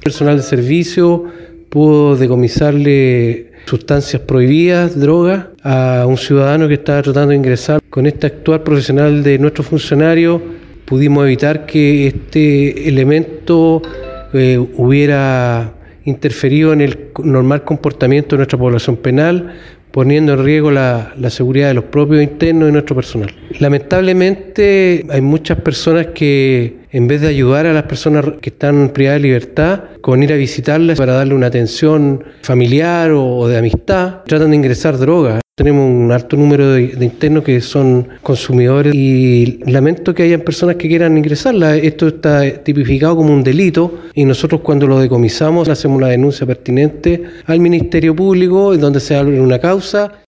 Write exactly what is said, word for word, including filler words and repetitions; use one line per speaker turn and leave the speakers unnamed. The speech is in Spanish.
Personal de servicio pudo decomisarle sustancias prohibidas, drogas, a un ciudadano que estaba tratando de ingresar. Con este actuar profesional de nuestro funcionario pudimos evitar que este elemento eh, hubiera interferido en el normal comportamiento de nuestra población penal, poniendo en riesgo la, la seguridad de los propios internos y de nuestro personal. Lamentablemente hay muchas personas que, en vez de ayudar a las personas que están privadas de libertad, con ir a visitarlas para darle una atención familiar o, o de amistad, tratan de ingresar drogas. Tenemos un alto número de, de internos que son consumidores y lamento que hayan personas que quieran ingresarla. Esto está tipificado como un delito y nosotros cuando lo decomisamos hacemos una denuncia pertinente al Ministerio Público donde se abre una causa.